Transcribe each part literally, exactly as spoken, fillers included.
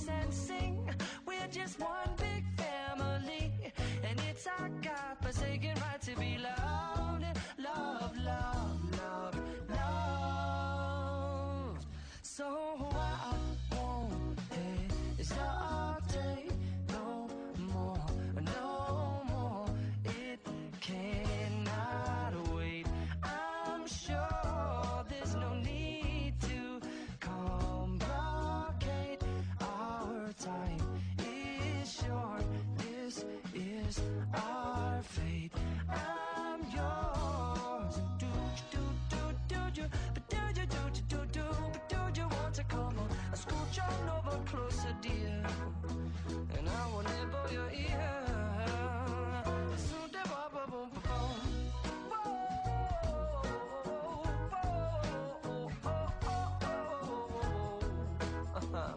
dance and sing. We're just one big family, and it's our God-forsaken right to be loved. Love, love, love, love. So I won't hesitate no more, no more. It cannot wait. I'm sure there's no need to complicate. Our time is short. This is our fate. I'm yours. Do do do do do, but do you do do do but do you want to come on? Scooch on over closer, dear, and I will nibble your ear. So da ba ba boom ba boom. Whoa, whoa, oh, oh, oh, oh.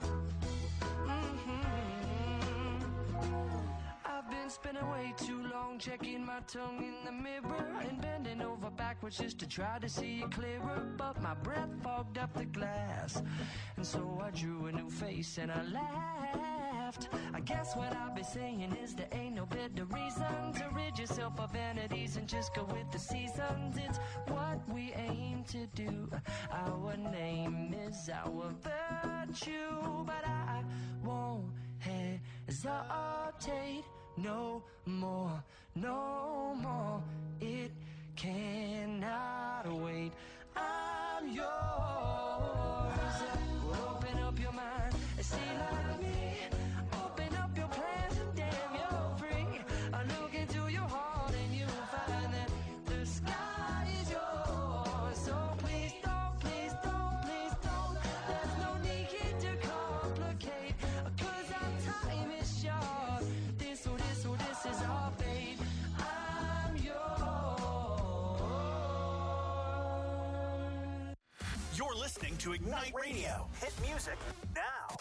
Mm-hmm. I've been spending way too long checking my tongue in the mirror and bending over backwards just to try to see it clearer, but my breath fogged up the glass, and so I drew a new face and I laughed. I guess what I'll be saying is there ain't no better reason to rid yourself of vanities and just go with the seasons. It's what we aim to do. Our name is our virtue, but I won't hesitate no more, no more. It cannot wait. I'm yours. Well, open up your mind and see like me. Open up your plans and damn, you're free. I look into your heart and you'll find that the sky is yours. So please don't, please don't, please don't. There's no need here to complicate, 'cause our time is short. This, oh, this, oh, this is our fate. I'm yours. You're listening to Ignite Radio. Hit music now.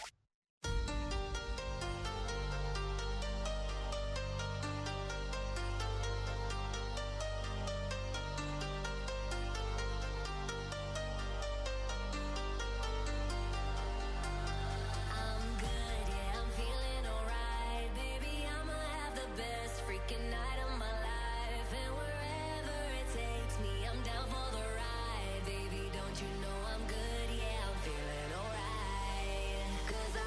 I'm good, yeah, I'm feeling alright. Baby, I'ma have the best freaking night of my life. And wherever it takes me, I'm down for the ride. Baby, don't you know I'm good, yeah, I'm feeling alright. 'Cause I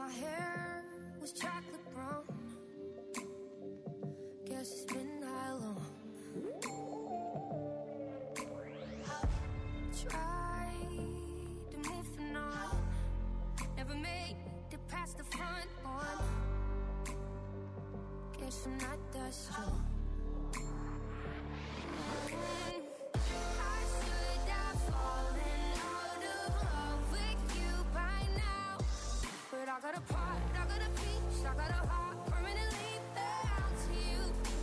My hair was chocolate brown. Guess it's been that long. Tried to move the night. Never made it past the front one. Guess I'm not that strong. Mm. I should have fallen out of love with you by now. But I got a part, I got a piece, I got a heart permanently bound to you.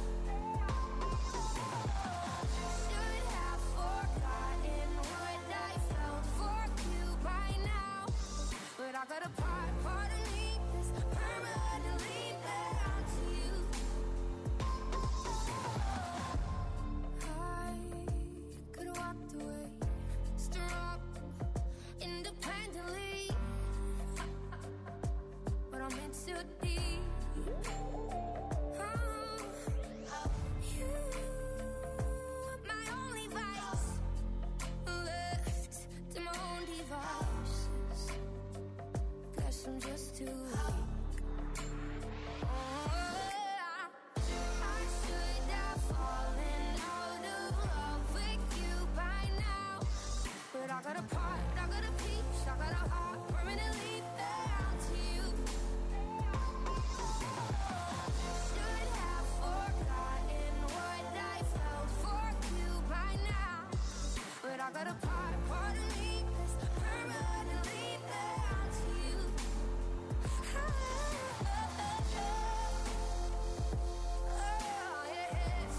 Should have forgotten what I felt for you by now. But I got a part, part of me that's permanently bound to you. I could have walked away, strong, independently. But I'm in too deep. Oh, you, my only vice, left to my own devices. Guess I'm just too weak. Oh, I should have fallen out of love with you by now. But I got a part, I got a piece, I got a heart permanently bound to you. Should have forgotten what I felt for you by now. But I got a part, part of me that's permanently bound to you. Oh, yes.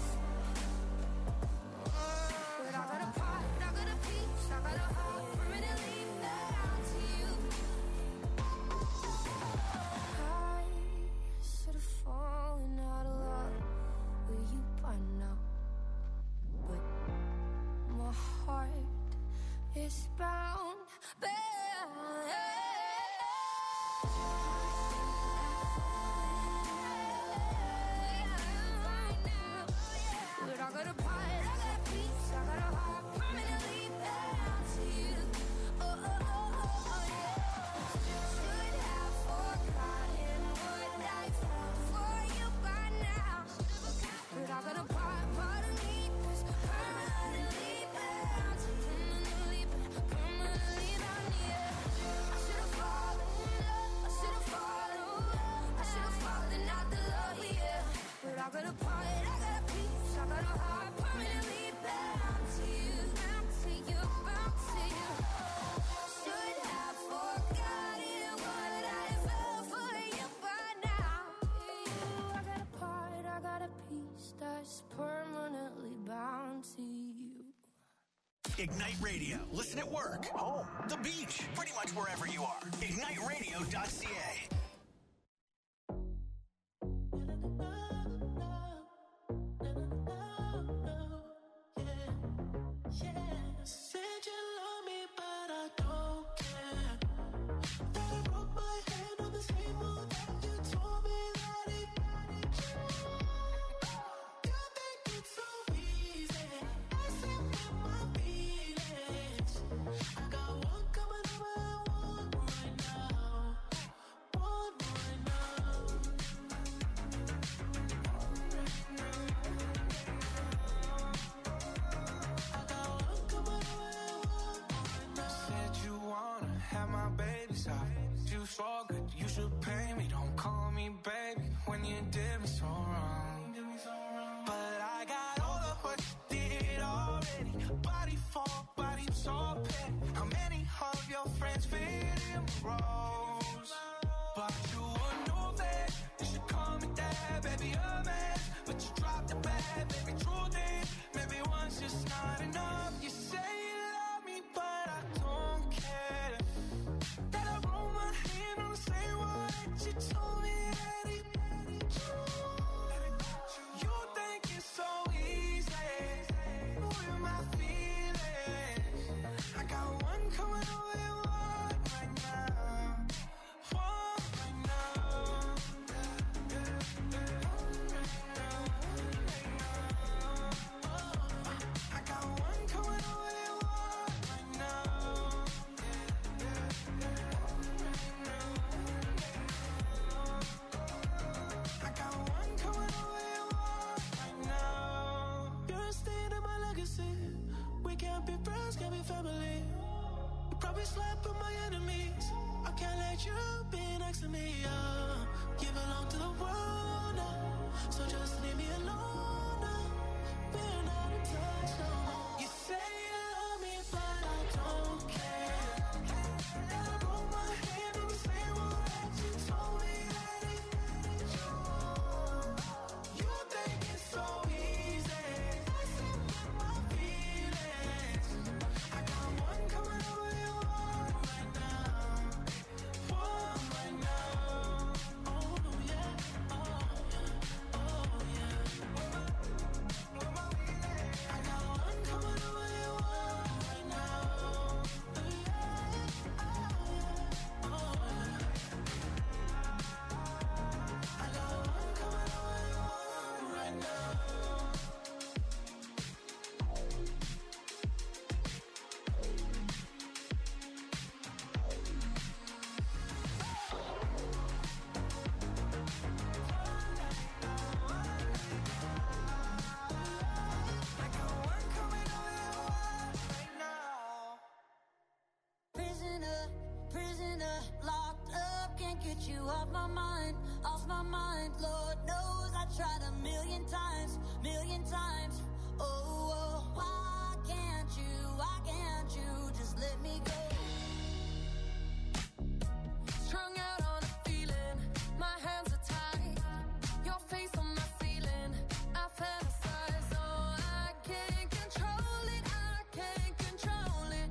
But I got a part, I got a piece, I got a heart permanently bound to you. I should have fallen out of love with you by now. But my heart is bound, bound. But I got a part, I got a piece, I got a heart permanently bound to you. Oh, oh, oh, oh, oh, yeah. Should have forgotten what I felt for you by now. But I got a part, part of me that's permanently bound, permanently, permanently bound, yeah. I should have fallen in love, I should have fallen, I should have fallen out the love, yeah. But I got a part, I got a piece, I got a heart permanently bound to you, bound to you, bound to you. Should have forgotten what I felt for you by now. I got a part, I got a piece that's permanently bound to you. Ignite Radio. Listen at work, home, the beach, pretty much wherever you are. ignite radio dot c a. Said you love me, but I don't care. That I broke my hand on the table, that you told me that it. You think it's so easy, messing with my feelings. I got one coming over and one right now, one right now. I got one coming over and one right now. Said you wanna have my babies off. You so good, you should pay me. Don't call me baby when you did me so wrong. But I got all of what you did already. Body for body, so petty. How many of your friends fit in the roles? But you would know that you should call me dad, baby, a man. But you dropped the bag, baby, truth is, maybe one's just not enough. You say you love me, but I don't care. That I roll my hand on the same one that you told me that it. You think it's so easy, with my feelings. I got one coming over and one right now. slept with my enemies. I can't let you be next to me, yeah. You belong to the world now, so just leave me alone now. We're not in touch no more. You say you love me, but I don't care. And I broke my hand in the same one that you told me that it ain't you. You think it's so easy, messing with my feelings. I got one coming over your heart right now, one right now. Oh yeah, oh yeah, oh yeah. I got one coming over your heart right now. Yeah, oh yeah, oh yeah. I got one coming over your heart right now. I got one coming over your heart right now. Prisoner, prisoner, locked up, can't get you off my mind, off my mind. Lord knows I tried a million times, million times. Oh, oh, why can't you, why can't you just let me go? Strung out on a feeling, my hands are tied. Your face on my ceiling, I fantasize. Oh, I can't control it, I can't control it.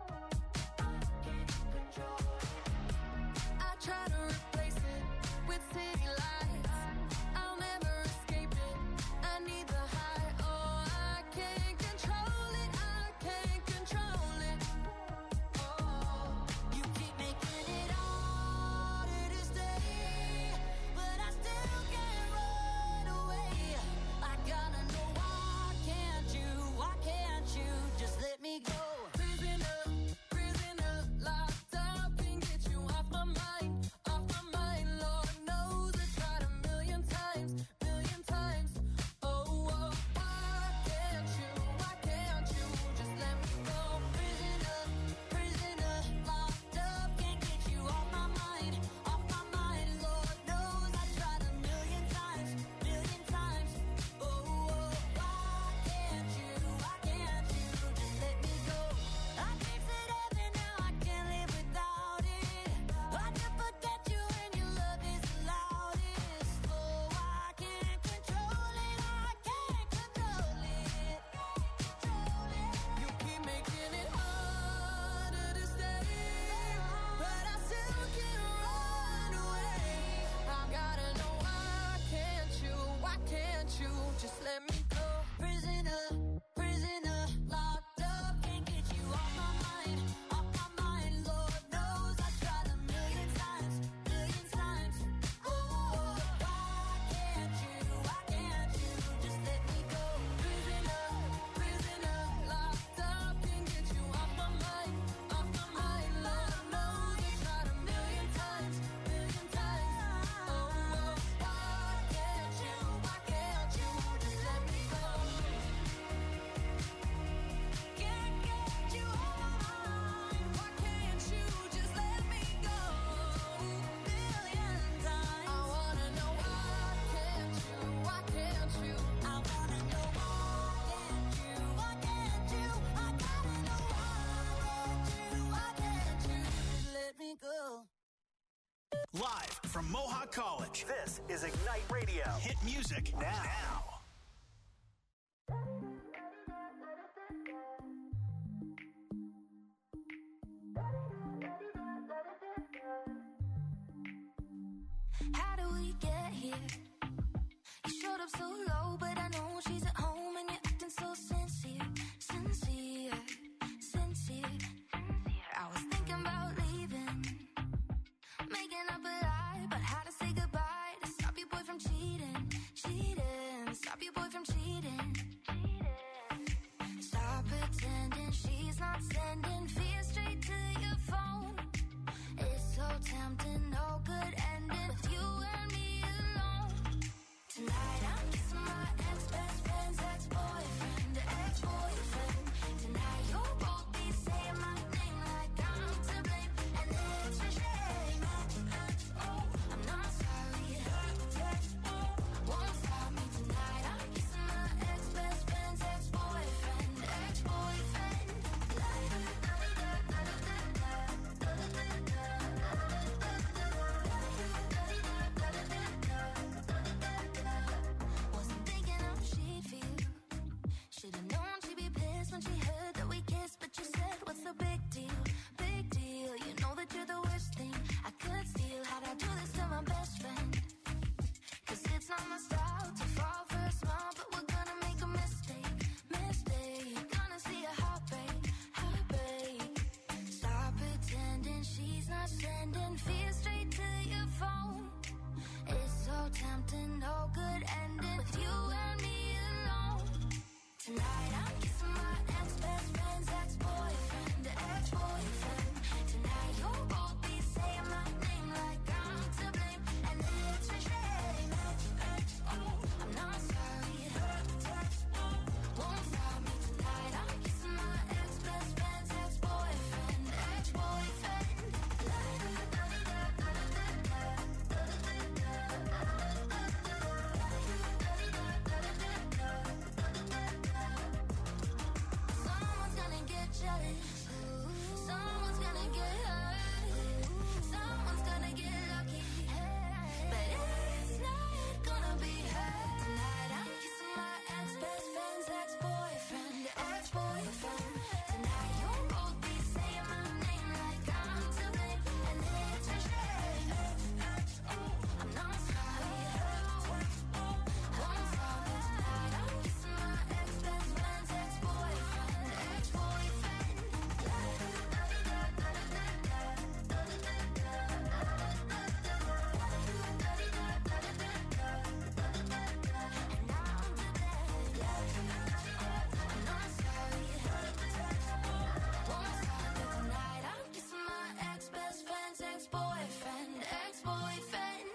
I try to replace it with city lights. I'll never escape it. I need the high. Oh, I can't control it. I can't control it. Oh, you keep making it harder to stay, but I still can't run away. I gotta know, why can't you? Why can't you just let me go? Prisoner, prisoner, locked up, can't get you off my mind, off my mind. Lord knows I tried a million times, million times. Oh, oh, why can't you? Why can't you just let me go? Prisoner, prisoner, locked up, can't get you off my mind, off my mind. Lord knows I tried a million times, million times. Oh, oh, why can't you? Why can't you just let me go? I tasted heaven, now I can't live without it. I can forget you when your love is the loudest. Oh, I can't control it, I can't control it. You keep making it harder to stay, but I still can't run away. I gotta know, why can't you? Why can't you just let me go? Prisoner, prisoner, locked up, can't get you off my mind, off my mind. Lord knows I tried a million times, million times. Oh, why can't you? Why can't you just let me go? Prisoner, prisoner, locked up, can't get you off my mind, off my mind. Lord knows I tried a million times, million times. Oh, why can't you? Why can't you just let me go? Can't get you off my mind. Why can't you just let me go? Million times. I wanna know, why can't you? Why can't you? I wanna know, why can't you? Why can't you? I gotta know, why can't you? Why can't you just let me go? Live from Mohawk College, this is Ignite Radio. Hit music now. How do we get here? You showed up so low, but I know she's at home and you're acting so sincere, sincere, sincere. I was thinking about leaving, making up a lie about how to say goodbye, to stop your boy from cheating, cheating, stop your boy from cheating. Stop pretending she's not sending fear straight to your phone. It's so tempting, no good ending with you and me alone. Tonight I'm kissing my ex-best friend's ex-boyfriend, ex-boyfriend. Tonight you'll both be saying my name like I'm something no good ending with you and me alone. Tonight I'm kissing my ex-best friend's ex-boyfriend, ex-boyfriend. Tonight you'll both be saying my name like I'm to blame, and it's a shame. I'm not sorry. Won't stop me tonight. I'm kissing my ex-best friend's ex-boyfriend, ex-boyfriend. Someone's gonna get jealous. Someone's gonna get hurt. Someone's gonna get lucky. But it's not gonna be her. Tonight I'm kissing my ex-best friend's ex-boyfriend, ex-boyfriend. Tonight you'll both be saying my name like I'm to blame, and it's a shame. I'm not sorry. Won't stop me tonight. I'm kissing my ex-best friend's ex-boyfriend, ex-boyfriend. And now I'm to blame. I'm not sorry. Won't stop me tonight. I'm kissing my ex-best friend's ex-boyfriend, ex-boyfriend.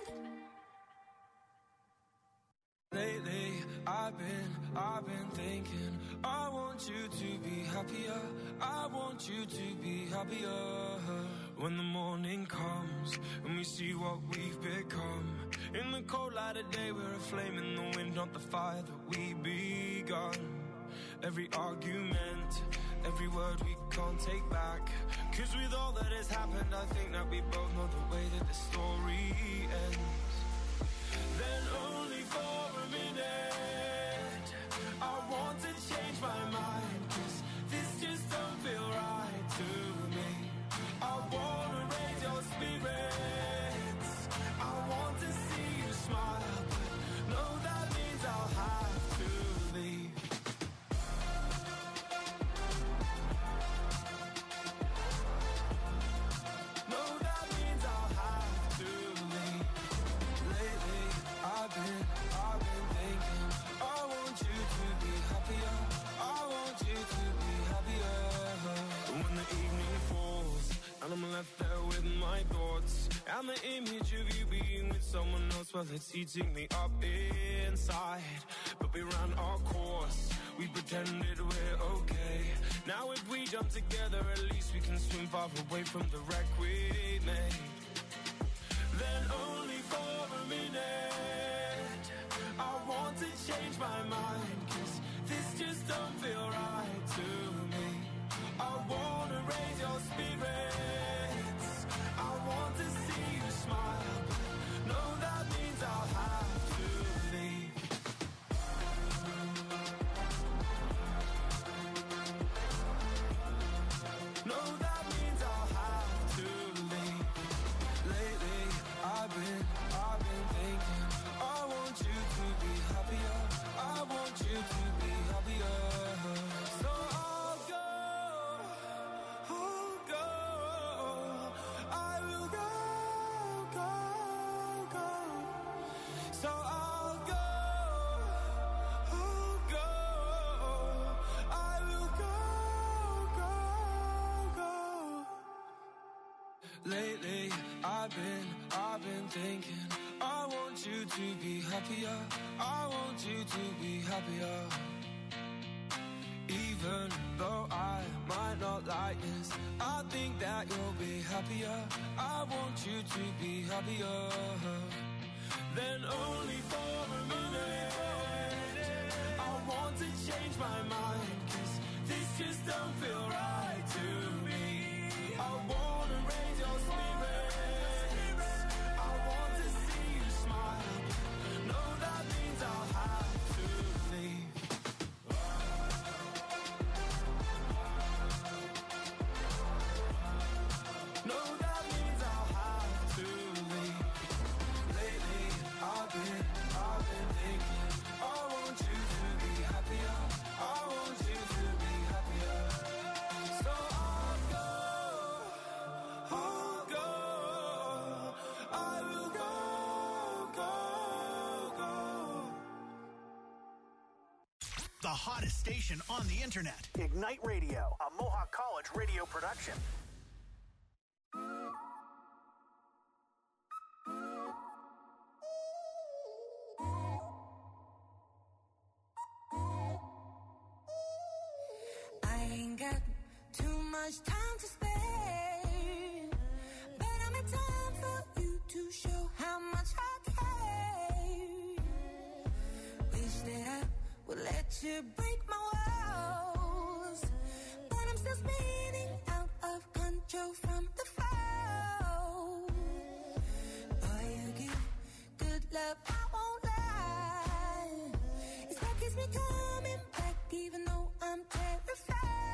Lately, I've been, I've been thinking, I want you to be happier, I want you to be happier. When the morning comes, and we see what we've become. In the cold light of day, we're a flame in the wind, not the fire that we begun. Every argument, every word we can't take back. Cause with all that has happened, I think that we both know the way that the story ends. Then only for a minute I want to change my mind, cause this just don't feel right to me. I wanna raise your spirits, I want to see you smile, but no, that means I'll have to leave. No, that means I'll have to leave. Lately, I've been, I've been thinking, I want you to be happier, I want you to be happier. When the evening falls, and I'm left there with my thoughts, and the image of you being with someone else, well, it's eating me up inside. But we ran our course, we pretended we're okay. Now if we jump together, at least we can swim far away from the wreck we made. Then only for a minute I want to change my mind, cause this just don't feel right to me. I wanna raise your spirits, I want to see you smile, but no, that means I'll have to leave. No, that means I'll have to leave. Lately, I've been, I've been thinking, I want you to be happier, I want you to be happier. So I'll go, I'll go, I will go, go, go. So I'll go, I'll go, I will go, go, go. Lately, I've been, I've been thinking, I want you to be happier, I want you to be happier. Even though I might not like this, I think that you'll be happier, I want you to be happier. Then only for a minute I want to change my mind, cause this just don't feel right to me. I wanna raise your spirits, I want to see you smile, no, that means I'll have to leave. No, that means I'll have to leave. Lately, I've been, I've been thinking, I want you to be happier, I want you to be happier. So I'll go, I'll go, The hottest station on the internet. Ignite Radio, a Mohawk College radio production. I ain't got too much time to spare, but I'm in time for you to show how much I care. Wish that I would let you break my walls, but I'm still spinning out of control from the fall. Boy, you give good love, I won't lie. It's what keeps me coming back, even though I'm terrified.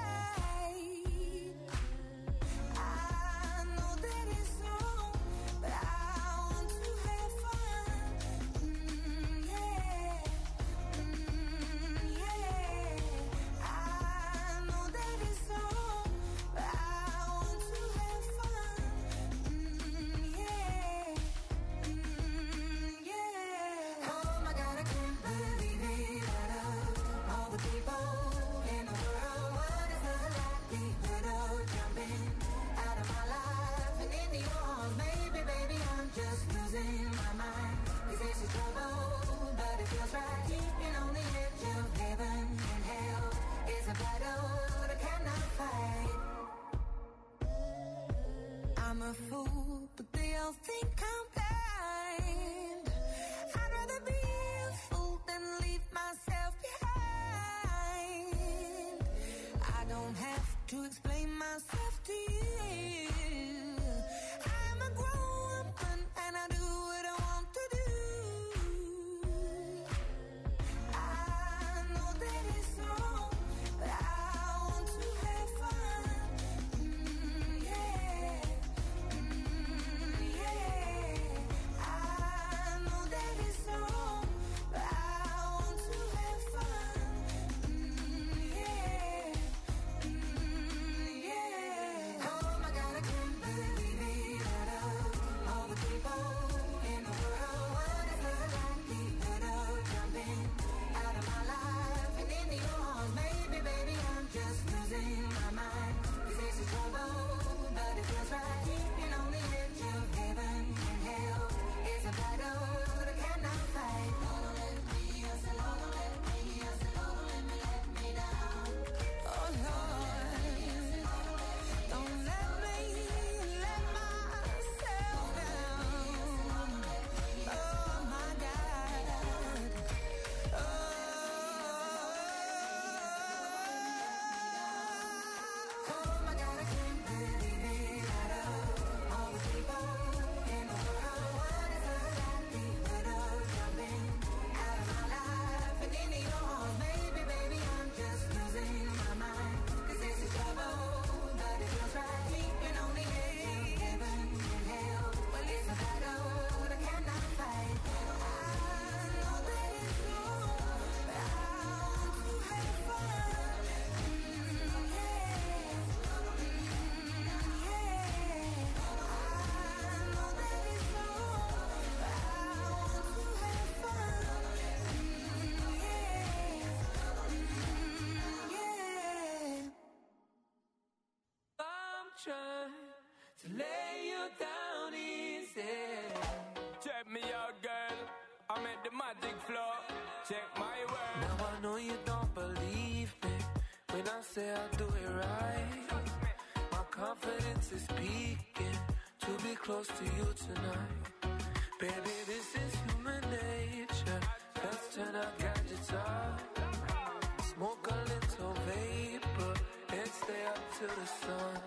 I know that it's wrong, but I want to have fun. Mm, yeah, mm, yeah. I know that it's wrong, but I want to have fun. Mm, yeah, mm, yeah. Oh my God, I can't believe it. Out of all the people in the world, what is the likelihood of jumping out of my life and into yours? Maybe, baby, I'm just losing my mind. 'Cause this is trouble, but it feels right. Keeping on the edge of heaven and hell is a battle that I cannot fight. I'm a fool, but they all think I'm blind. I'd rather be a fool than leave myself behind. I don't have to explain myself to you. I'm a grown woman and I do what I want to do. I know that it's wrong, but I want to have fun. Mm, yeah, mm, yeah. I know that it's wrong, but I want to have fun. Mm, yeah, mm, yeah. Oh my God, I can't believe it. Out of all the people in the world, what is the likelihood of jumping out of my life and into yours? Maybe, baby, I'm just losing my mind. 'Cause this is trouble, but it feels right. Keeping on the edge of heaven and hell is a battle that I cannot fight. Don't let me, I said, don't let me, I said, don't let me let me down. Oh Lord, don't let me let myself down. Oh my God. Oh, oh my God, I can't believe it. Out of all the people in the world, what is the likelihood of jumping out of my life and into yours? Maybe, baby, I'm just losing my mind. 'Cause this is trouble, but it feels right. Keeping on the edge of heaven and hell. Well, it's a battle that I cannot fight. I know that it's wrong, but I want to have fun. Mm, yeah, mm, yeah. I know that it's wrong, but I want to have fun. Mm, yeah, mm, yeah. I'm trying to lay you down easy. Check me out, girl. I'm at the magic floor. Check my work. Now I know you don't believe me when I say I do it right. My confidence is peaking to be close to you tonight. Baby, this is human nature. Let's turn our gadgets off. Smoke a little vapor and stay up till the sun.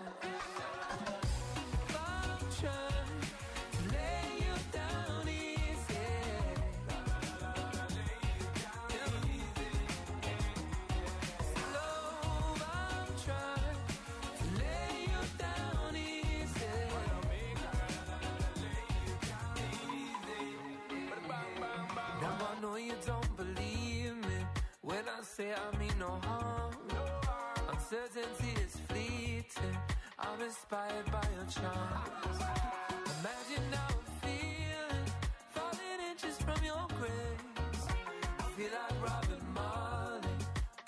I'm trying to lay you down easy. Slow, I'm trying to lay you down easy. Now I know you don't believe me when I say I mean no harm. Uncertainty is fleeting. I'm inspired by your charms. Imagine how I'm feeling, falling inches from your grace. I feel like Robin Marley,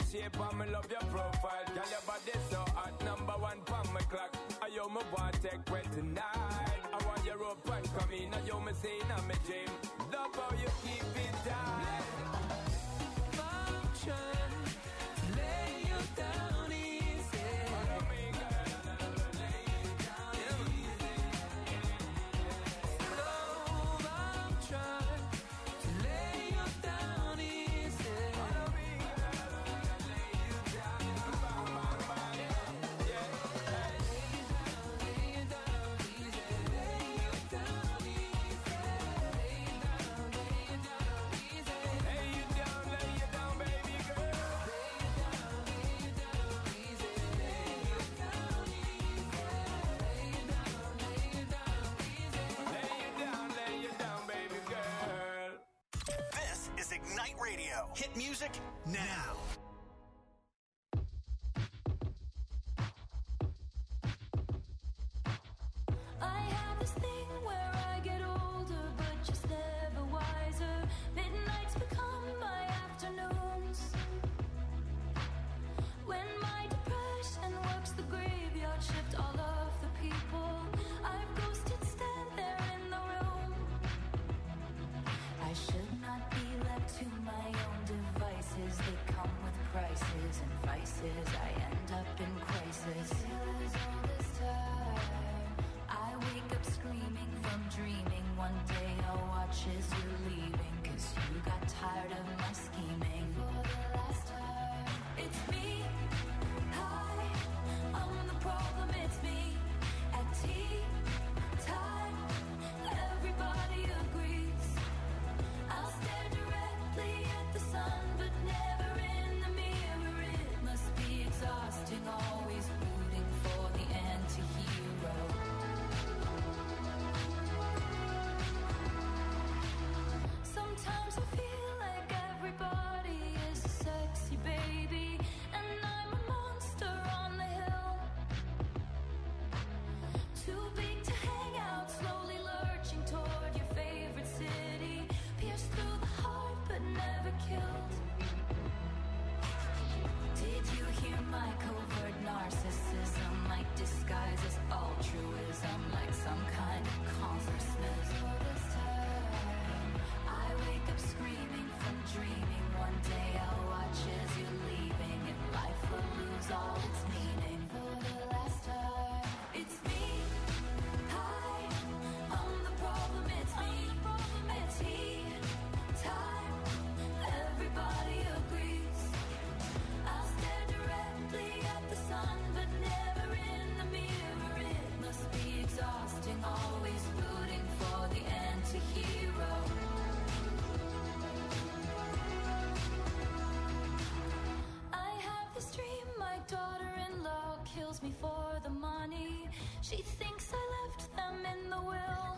shape and me love your profile. Girl, your body so hot, number one pon my clock. I yo me want take wet tonight. I want your rope and come in. I yo me say in my dream. Love how you keep it tight. I'm trying to lay you down easy. Follow me, girl. Lay you down easy. Love, I'm trying to lay you down easy. Follow me, girl. Lay you down. Bang, bang, bang. Yeah, yeah. Lay you down easy. Lay you down easy. Lay you down, lay you down easy. Lay you down, lay you down, baby girl. Lay you down, lay you down easy. Lay you down easy. Lay you down, lay you down easy. Lay you down, lay you down, baby girl. This is Ignite Radio. Hit music now. I have this thing where I get older, but just never wiser. Midnights become my afternoons. When my depression works the graveyard shift, all of the people I've ghosted stand there in the room. I should not be left to my own devices. They come with prices and vices. I end up in crisis. Feels all this time. I wake up screaming from dreaming. One day I'll watch as you're leaving, 'cause you got tired of my scheming. For the last time, it's me. Hi, I'm the problem, it's me. At tea time, everybody agrees. I'll stare directly at the sun, but never in the mirror. It must be exhausting, always rooting for the anti-hero. Sometimes I feel like everybody is a sexy baby, and I'm a monster on the hill. Too big to hang out, slowly lurching toward your favorite city. Pierced through the heart, but never killed. Did you hear my covert narcissism? Like disguise as altruism, like some kind of consciousness. All this time, I wake up screaming from dreaming. One day I'll watch as you're leaving, and life will lose all its meaning. For the last time, it's me. Hi, I'm the problem, it's me. At tea time, everybody agrees. I'll stare directly at the sun, but never in the mirror. It must be exhausting, always rooting for the anti-hero. I have this dream, my daughter-in-law kills me for the money. She thinks I left them in the will.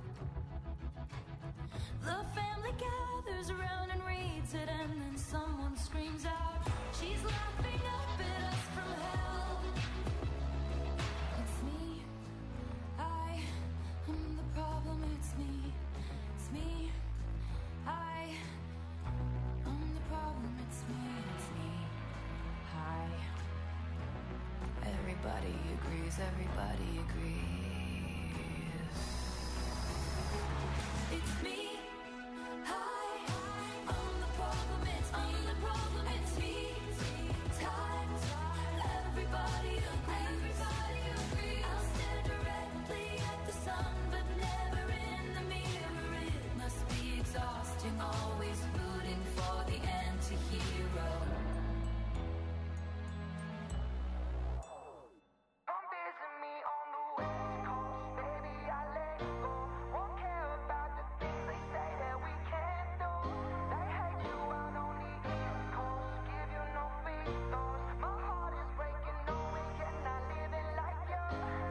The family gathers around and reads it, and then someone screams out, she's laughing up at us from hell. It's me. I am the problem, it's me. It's me. I am the problem, it's me. It's me. Hi. Everybody agrees, everybody agrees. It's me. Hi, I'm the problem, it's me. I'm the problem, it's me. Time, everybody agrees. Everybody agrees. I'll stare directly at the sun, but never in the mirror. It must be exhausting, always rooting for the anti-hero. Come visit me on the West Coast, baby, I let go. Won't care about the things they say that we can't do. They hate you out on the East Coast, give you no free throws. My heart is breaking, knowing you're not living like you.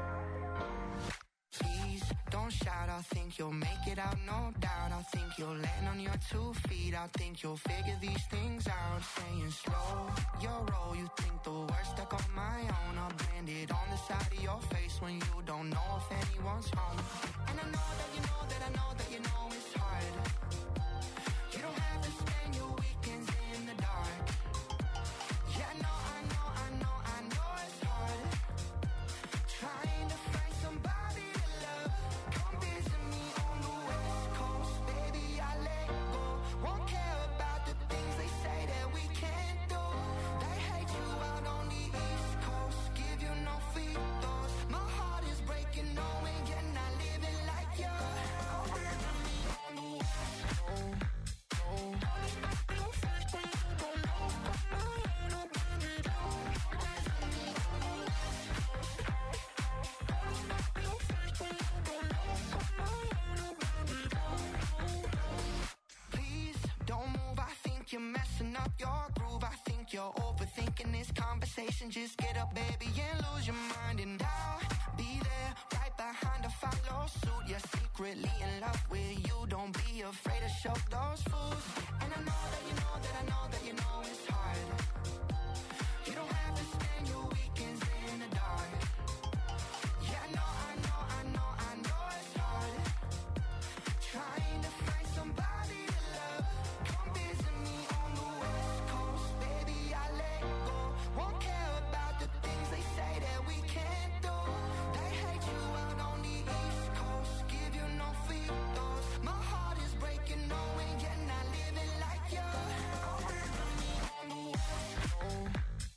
Please don't shout, I think you'll make it out, no doubt. I think you'll land on your two feet. I think you'll figure these things out. Saying slow your roll, you think the worst stuck on my own. I'll brand it on the side of your face when you don't know if anyone's home. And I know that you know that I know that you know it's hard. You don't have to spend your weekends in the dark. like you're overthinking this conversation. Just get up, baby, and lose your mind. And I'll be there, right behind to follow suit. You're secretly in love with you. Don't be afraid to show those fools. And I know that you know that I know that you know it's hard. You don't have to spend your weekends in the dark. Yeah, I know, I know, I know, I know it's hard. Trying to find somebody to love. Come visit me on the West Coast, baby, I let go. Won't care about the things they say that we can't do. They hate you out on the East Coast, give you no free throws. My heart is breaking, knowing you're not living like you. Come visit me on the West Coast.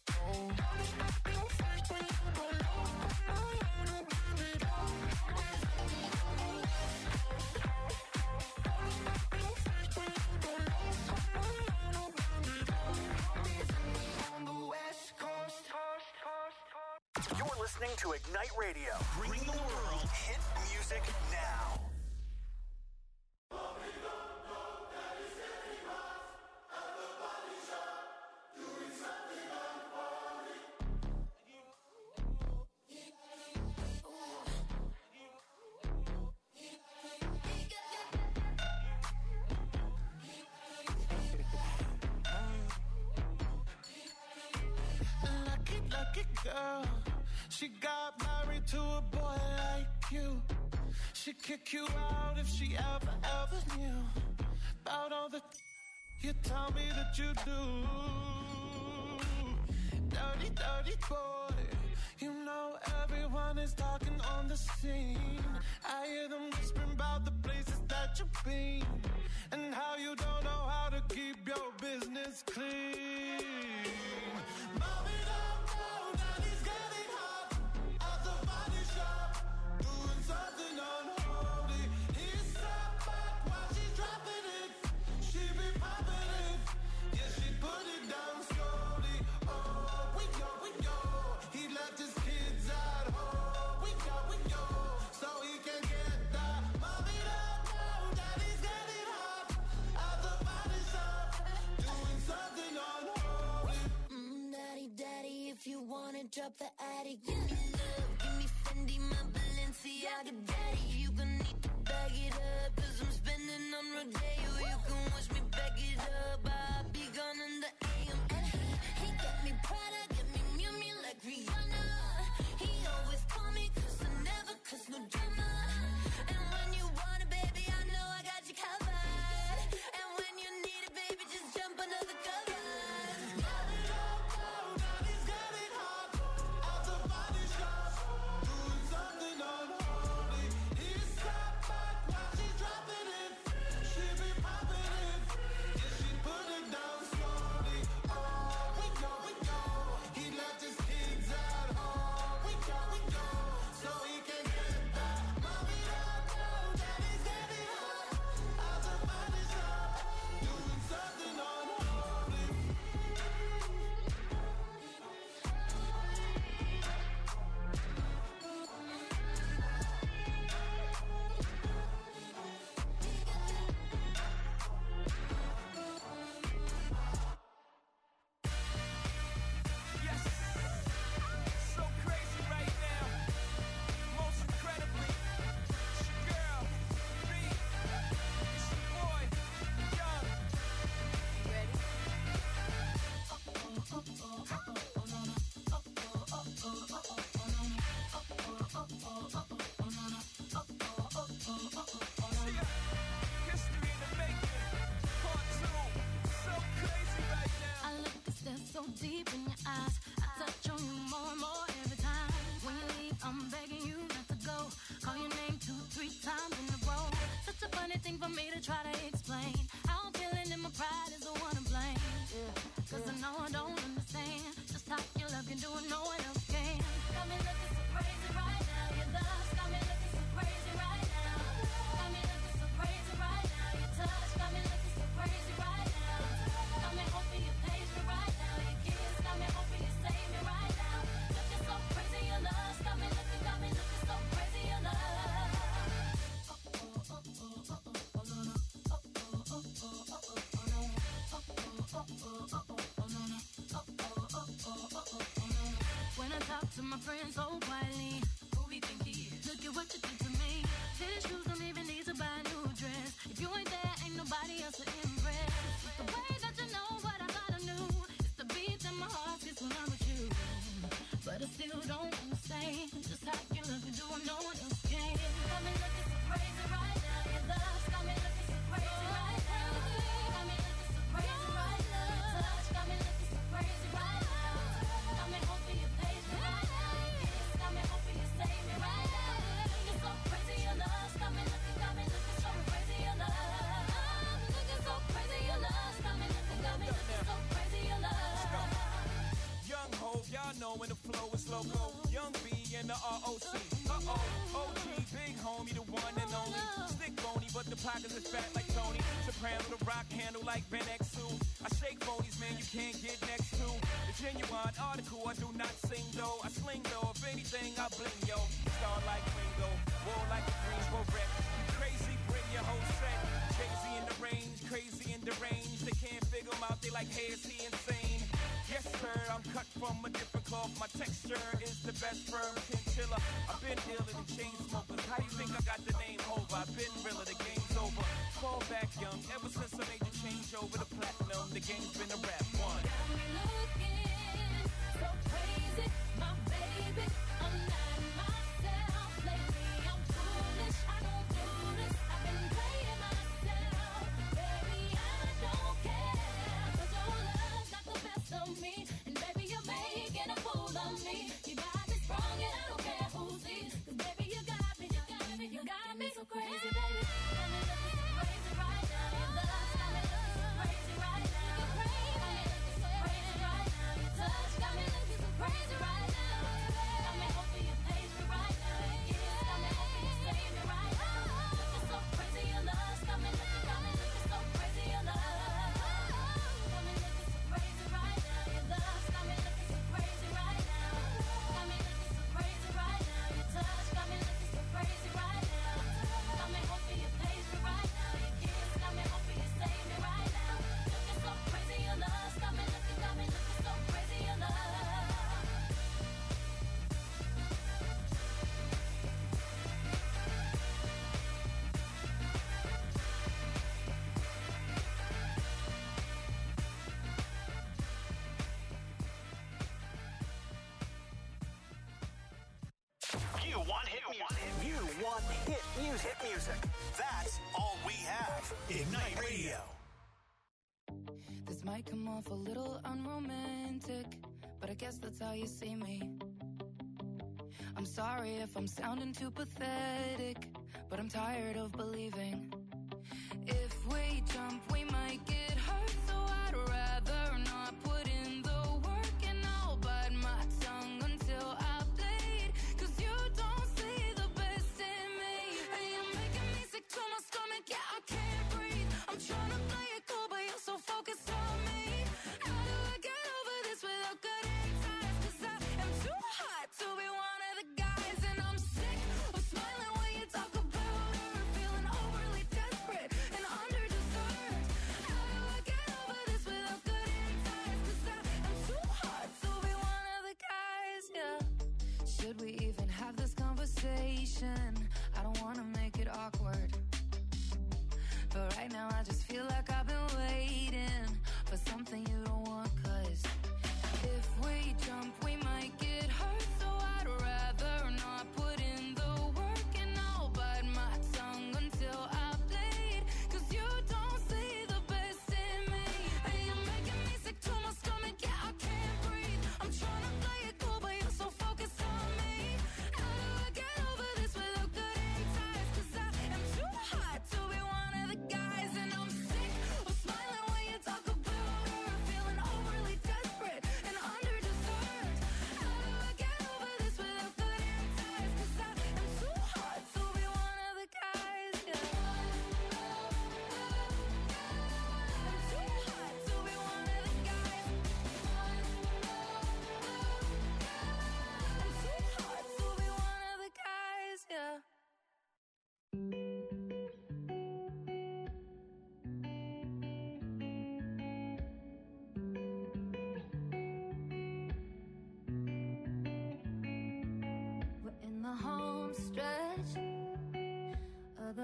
You're listening to Ignite Radio, bringing the world hit music now. Lucky, lucky girl. She got married to a boy like you. She'd kick you out if she ever, ever knew about all the you tell me that you do. Dirty, dirty boy. You know everyone is talking on the scene. I hear them whispering about the places that you've been and how you don't know how to keep your business clean. Mommy, don't go, daddy's getting hot at the body shop, doing something unholy. He sat back while she's dropping it. She be popping it, yeah, she put it down slowly. Oh, we go, we go. He left his kids at home. We go, we go, so he can get that. Mommy, don't go, daddy's getting hot at the body shop, doing something unholy. Mm, daddy, daddy, if you wanna drop the attic, give me love, give me Fendi, my Balenciaga, daddy. You gon' need to bag it up, cause I'm spending on Rodeo. You can wish me back it up, I'll be gone in the A M. And he, he got me Prada, got me Miu Miu like Rihanna. He always call me cause I never cause no drama. And when you want it, baby, I know I got you covered. And when you need it, baby, just jump under the covers. Mommy, don't go, daddy's getting hot at the body shop, doing something unholy. He sat back while she's dropping it. She be popping it, yeah, she put it down slowly. Oh, we go, we go. He left his kids at home. We go, we go, so he can get that. Mommy, don't go, daddy's getting hot at the body shop, doing something unholy. Yes, so crazy right now. Most incredibly, it's your girl, B. It's your boy, Young. You ready? Yeah, history in the making, part two. So crazy right now. I look and stare so deep in your eyes. I touch on you more and more every time. When you leave, I'm begging you not to go. Call your name two, three times in a row. Such a funny thing for me to try to explain. How I'm feeling and my pride is the one to blame. Cause I know I don't understand just how your love can do it, no one else can. Got me looking so crazy right now. Your love got me looking so crazy right now. Got me looking so crazy right now. Your touch got me looking so crazy right now. Got me hoping you page me right now. Your kiss got me hoping you save me right now. Looking so crazy, your love got me looking, got me looking so crazy, your love. so quietly. Who we think he is? Look at what you did to me. Tennis shoes don't even need to buy a new dress. If you ain't there, ain't nobody else to impress. It's the way that you know what I thought I knew. It's the beat that my heart gets when I'm with you. But I still don't understand just how you look and do what no one else can. Got me looking so crazy right now. Your love's got me looking so crazy right now. Got me looking so crazy right now. Your touch got me looking so crazy right now. Got me hoping you page me right now. Your kiss got me hoping you save me right now. Looking so crazy, your love's got me looking, got me looking so crazy, your love. Looking so crazy, your love's got me looking, got me looking so crazy, your love. Young Hov, y'all know when the flow is loco. Young B and the R O C. Uh-oh, O G, big homie, the one and only. Stick bony, but the pockets is fat like Tony. Soprano, the rock handle like Ben X two. I shake phonies, man, you can't get next to. The genuine article, I do not sing though. I sling though, if anything, I bling yo. Star like Ringo, war like a Greensboro wreck. You crazy, bring your whole set. Crazy in the range, crazy in the range. They can't figure him out, they like, hey, is he insane? Yes, sir, I'm cut from a different cloth. My texture is the best firm chinchilla. I've been dealing in chain smokers. How you think I got the name over? I've been realer, the game's over. Fall back young, ever since I made the change over to platinum. The game's been a rap one. Got me looking so crazy, my baby. I'm not myself lately. I'm foolish, I don't do this. I've been playing myself, baby. I don't care, 'cause your love's not the best of me, and baby you're making a fool of me. You got me sprung, and I don't care who sees, 'cause baby you got me, you got me, you got me so crazy, baby. Got me looking so crazy right now. Your love's got me looking so crazy right now. You're crazy, got me looking so crazy right now. Your touch got me looking so crazy right now. Got me hoping you page me right now. Your kiss got me hoping you save me right now. Looking so crazy, your love's got me looking, got me looking so crazy, your love. Got me looking so crazy right now. Your love's got me looking so crazy right now. Got me looking so crazy right now. Your touch got me looking so crazy right now. Got me hoping you page me right now. Your kiss got me hoping you save me right now. Looking so crazy, your love's got me looking, got me looking so crazy, your love. You want hit music. You want hit music. Hit music. That's all we have. Ignite Radio. This might come off a little unromantic, but I guess that's how you see me. I'm sorry if I'm sounding too pathetic, but I'm tired of believing. If we jump, we might get hurt, so I'd rather not put in the work, and I'll bite my tongue until I bleed, 'cause you don't see the best in me. And you're making me sick to my stomach, yeah, I can't breathe. I'm trying to play it cool, but you're so focused on me. How do I get over this without cutting ties? 'Cause I am too hot to be one of the guys, and I'm sick of smiling when you talk about her, feeling overly desperate and under-deserved. How do I get over this without cutting ties? 'Cause I am too hot to be one of the guys, yeah. Should we even have this conversation? I don't wanna make it awkward, but right now I just feel like I've been waiting for something you don't want. 'Cause if we jump, we might get hurt, so I'd rather not put in the work, and I'll bite my tongue until I bleed, 'cause you don't see the best in me. And you're making me sick to my stomach, yeah, I can't breathe. I'm trying to play it cool, but you're so focused on me. How do I get over this without cutting ties? 'Cause I am too hot to be one of the guys, and I'm sick of smiling when you talk about her, feeling overly desperate and under-deserved. How do I get over this without cutting ties? 'Cause I am too hot to be one of the guys, yeah. I'm too hot to be one of the guys. I'm too hot to be one of the guys, yeah.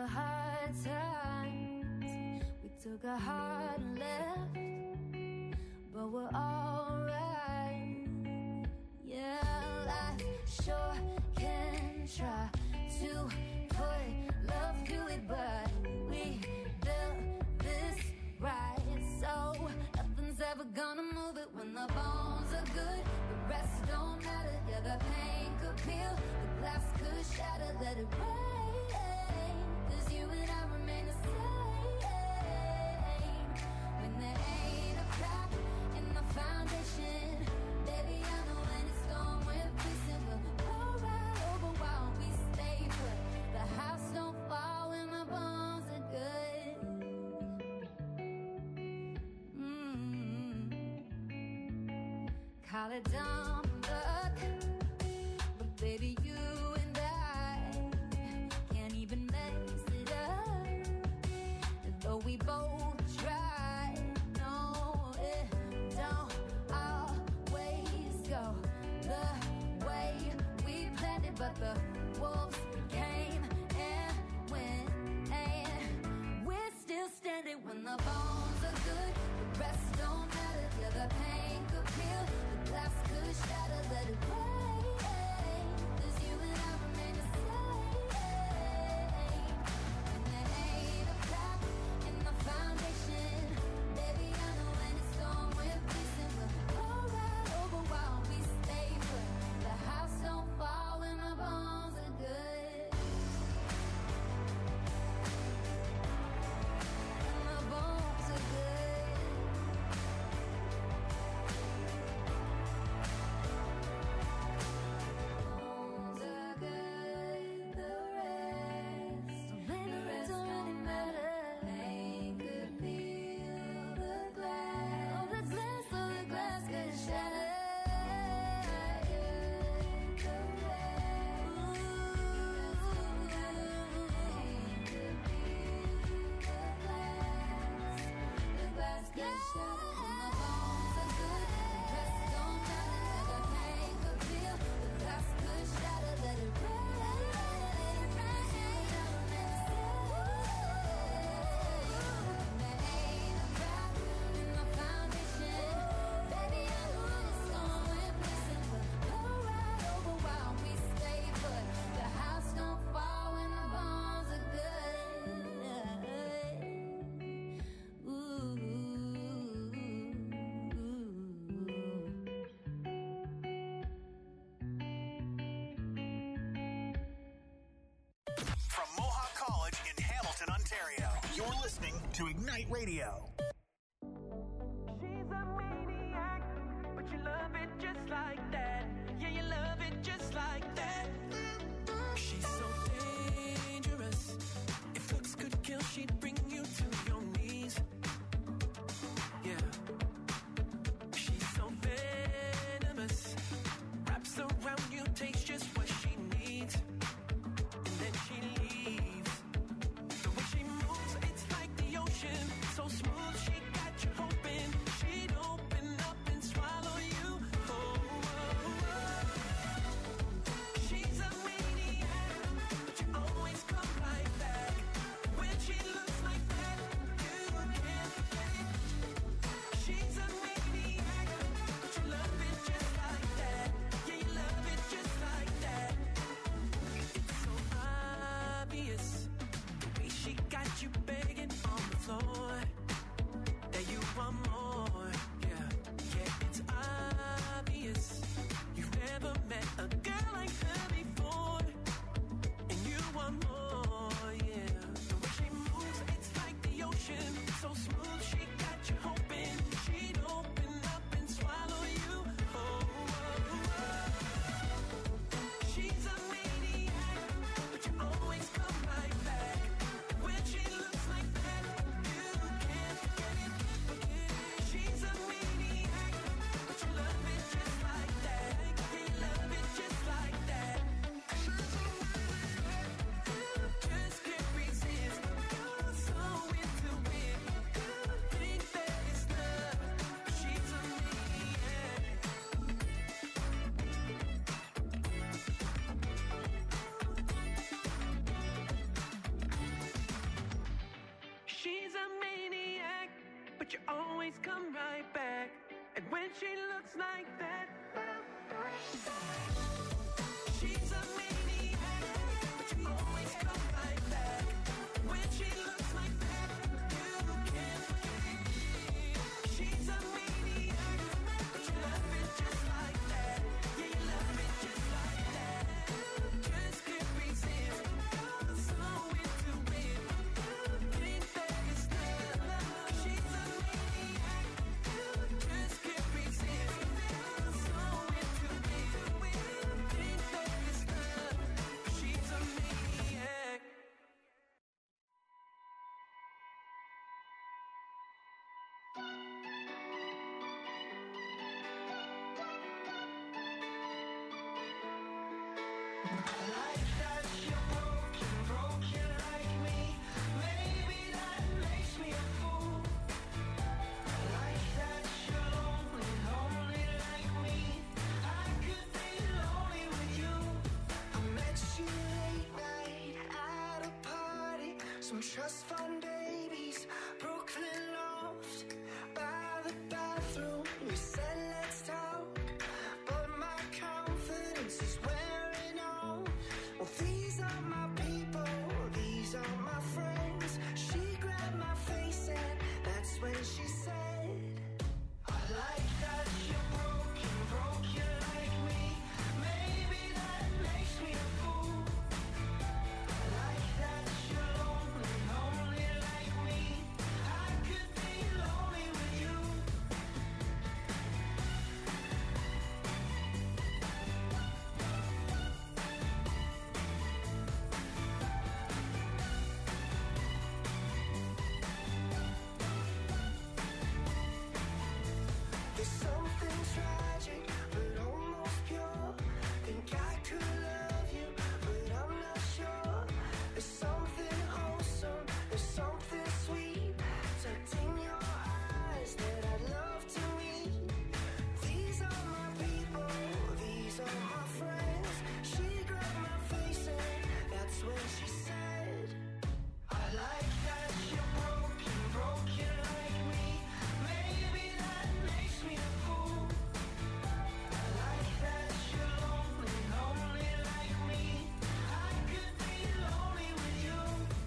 hard times. We took a hard left, but we're alright. Yeah, life sure can try to put love to it, but we built this right, so nothing's ever gonna move it. When the bones are good, the rest don't matter. Yeah, the pain could peel, the glass could shatter. Let it rain, 'cause you and I remain the same. When there ain't a crack in the foundation, baby, I know when it's gone, we're fixing. We'll go right over while we stay put. The house don't fall when the bones are good. Mm-hmm. Call it dumb luck, but baby, you and I can't even mess it up. Though we both try, no, it don't always go the way we planned it. But the wolves came and went, and we're still standing. When the bones are good, the rest don't matter. Yeah, the pain could peel, the glass could shatter. Let it rain, 'cause you and I remain the same. When there ain't a crack in the foundation, baby, I know when it's gone, we're fixing. We'll go right over while we stay put. The house don't fall when the bones are good. When the bones are good. Bones are good, the rest don't really matter. Pain could peel the glass, oh the glass, oh the glass could shatter. The rest, pain could peel the glass, the glass could shatter. When the bones are good, the rest don't matter. The pain could peel, the glass could shatter. Let it rain, let it rain, there ain't a crack in the foundation, baby, I know when it's gone, we're missing. We'll go right over while we stay put. The house don't fall when the bones are good. Ooh. From Mohawk College in Hamilton, Ontario, you're listening to Ignite Radio. She's a maniac, but you love it just like that. Yeah, you love it just like that. She's so dangerous. If looks could kill, she'd bring you to your knees. Yeah. She's so venomous. Wraps around you, takes just what she needs. And then she leaves. The way she moves, it's like the ocean. So smooth, she got you hoping she'd open up and swallow you. Oh, oh, oh. She's a maniac, but you always come right back. When she looks like that, you can't get it. She's a maniac, but you love it just like that. Yeah, you love it just like that. It's so obvious, the way she got you begging on the floor, that you want more. Yeah, yeah, it's obvious. You've never met a girl like her before, and you want more. Yeah, the way she moves, it's like the ocean. So smooth, she got you hoping she'd open up and swallow you. Oh, oh, oh. She's a maniac, but you always come right back. When she looks like that, you always come right back. And when she looks like that, she's a maniac, but you always come right back. When she looks like that, you can't forget. She's a maniac, but you love it just like that. Yeah, you love it just like that. Just can't resist. You're so into it. Think that it's love. She's a maniac. Just can't resist. You're so into it. Think that it's love. She's a maniac. Like that you're broken, broken like me. Maybe that makes me a fool. Like that you're lonely, lonely like me. I could be lonely with you. I met you late night at a party. Some trust fund babies, Brooklyn loft. By the bathroom, you said let's talk. But my confidence is wearing off. Well, these are my people, these are my friends. She grabbed my face and that's when she said, I like that you're broken, broken like me. Maybe that makes me a fool. I like that you're lonely, lonely like me. I could be lonely with you. There's something tragic, but almost pure. Think I could love you, but I'm not sure. There's something wholesome, there's something sweet tucked in your eyes that I'd love to meet. These are my people, these are my friends. She grabbed my face and that's when she said, I like that you're broken, broken like me. Maybe that makes me a fool. I like that you're lonely, lonely like me. I could be lonely with you.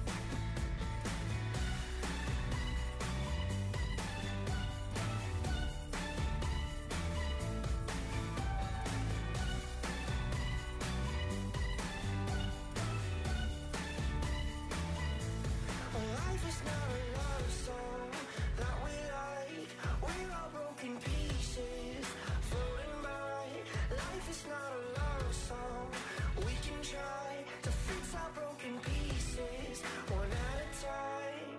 Life is not a love song that we like. We're all broken pieces floating by. Life is not a love song. We can try to fix our broken pieces one at a time.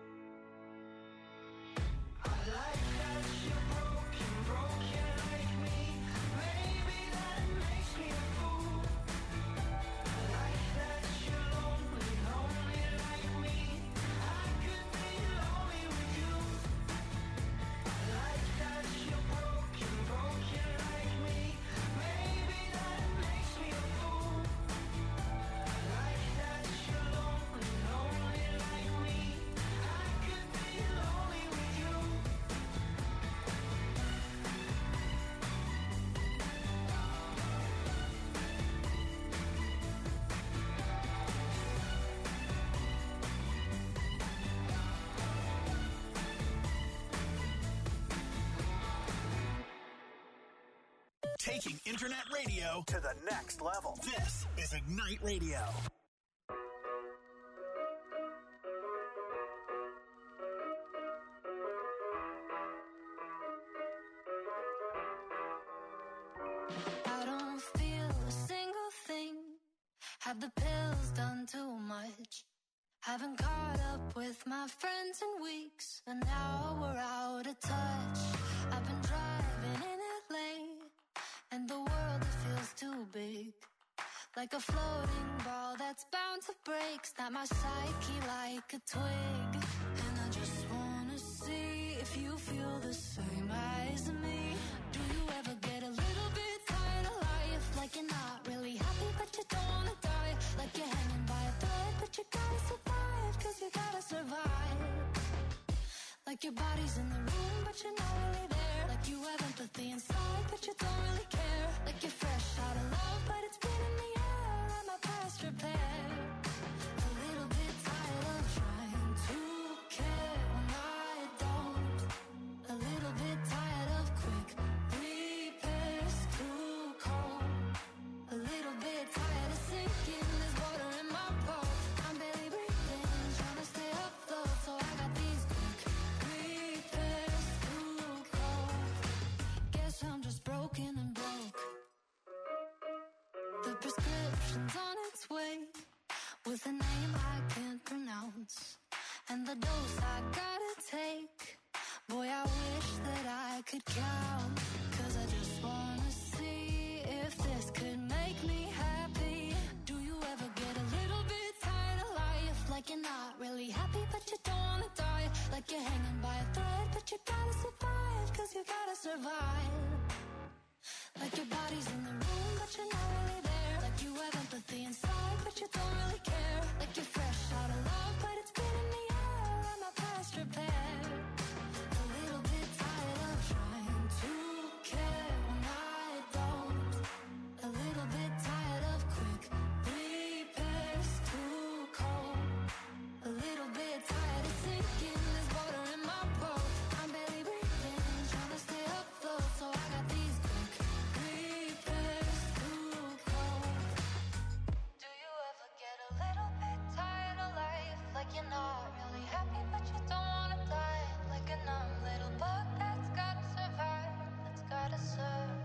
I like that you're broken, broken like me. Maybe that makes me a fool. I like that you're lonely, lonely like me. I could be lonely with you. I like that you're broken, broken like me. Maybe that makes me a fool. I like that you're lonely, lonely like me. I could be lonely with you. Taking internet radio to the next level. This is Ignite Radio. I don't feel a single thing. Have the pills done too much? Haven't caught up with my friends in weeks, and now we're out of touch. I've been driving in L A, and the world it feels too big. Like a floating ball that's bound to break. Snap my psyche like a twig. And I just wanna see if you feel the same as me. Do you ever get a little bit tired of life? Like you're not really happy but you don't wanna die. Like you're hanging by a thread but you gotta survive. Cause you gotta survive. Like your body's in the room but The prescription's on its way, with a name I can't pronounce, and the dose I gotta take. Boy, I wish that I could count, 'cause I just wanna see if this could make me happy. Do you ever get a little bit tired of life, like you're not really happy but you don't wanna die, like you're hanging by a thread but you gotta survive, 'cause you gotta survive. Like your body's in the room but you're not really there, like you have empathy inside but you don't really care, like you're fresh out of love but it's been in the air and my past repair. A little bit tired of trying to care when I don't, a little bit tired of quick repairs, too cold, a little bit tired of sinking, there's water in my boat, I'm barely breathing, trying to stay afloat, so I got these quick repairs, too cold. Do you ever get a little bit tired of life, like you're not really happy but you don't wanna die, like a numb little bug that's gotta survive, that's gotta survive.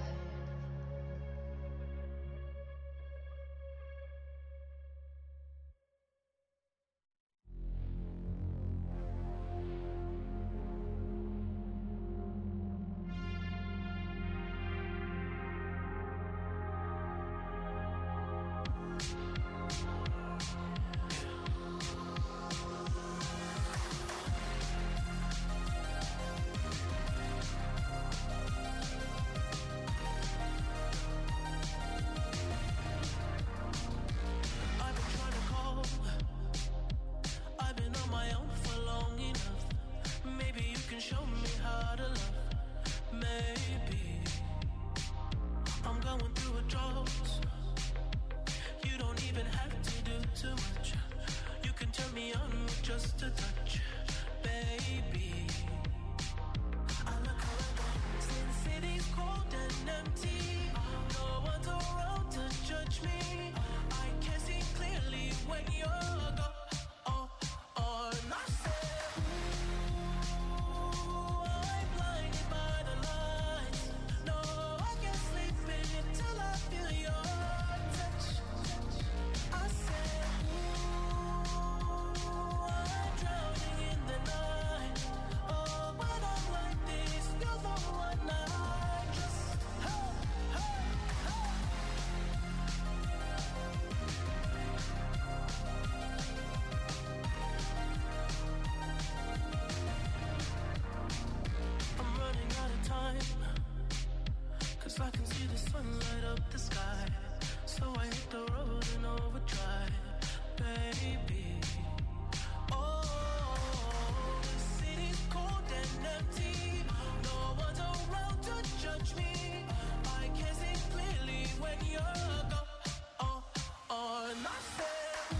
I've been trying to call. I've been on my own for long enough. Maybe you can show me how to love. Maybe I'm going through a drought. You don't even have to do too much. You can turn me on with just a touch, baby. I look around, Sin City's cold and empty. No one's around to judge me. I can see clearly when you're gone. Oh, oh, and I said, ooh, I'm blinded by the lights. No, I can't sleep until I feel your touch. I said, ooh, I'm drowning in the night. Oh, when I'm like this, you're the one I just, hey, hey, hey. I'm running out of time, 'cause I can see the sun light up the sky. So I hit the road in overdrive, baby. Oh, the city's cold and empty. No one's around to judge me. I can see clearly when you're gone. Oh, oh, and I said,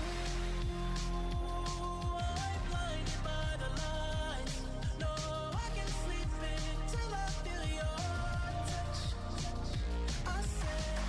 ooh, I'm blinded by the lights. No, I can't sleep until I feel your touch. I said,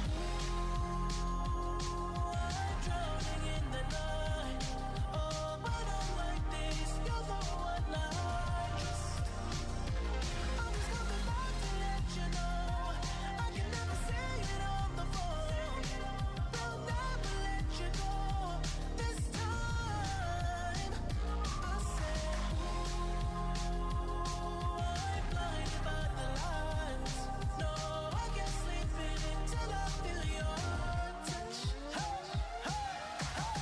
ooh, I'm drowning in the night. Oh, when I'm like this, you're the one I just. I was coming back to let you know. I can never say it on the phone. Will never let you go this time. I said, ooh, I'm blinded by the lights. No, I can't sleep until I feel your touch. Hey, hey, hey.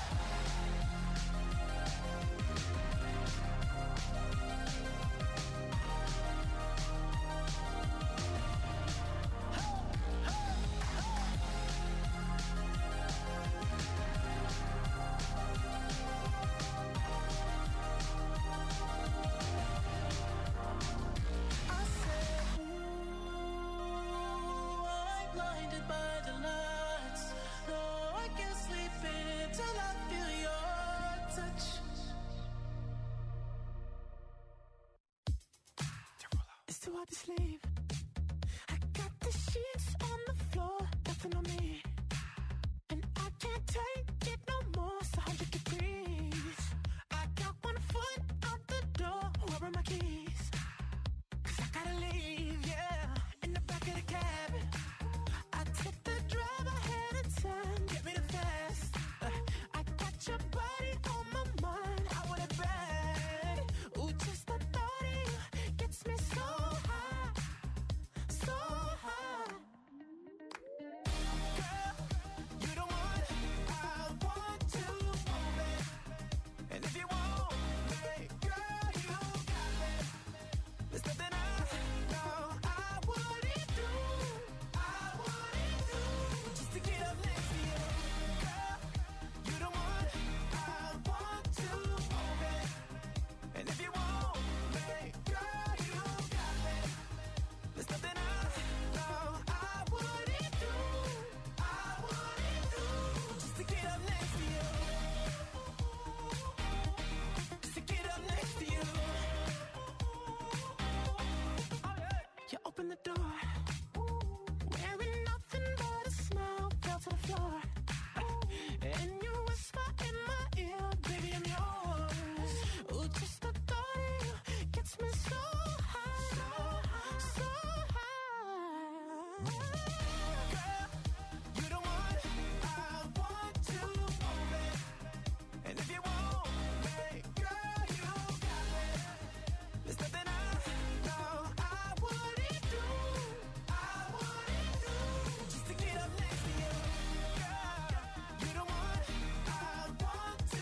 I said, ooh, I'm blinded by the lights. No, I can't sleep until I feel your touch. It's too hard to sleep. I got the sheets on the floor, nothing on me.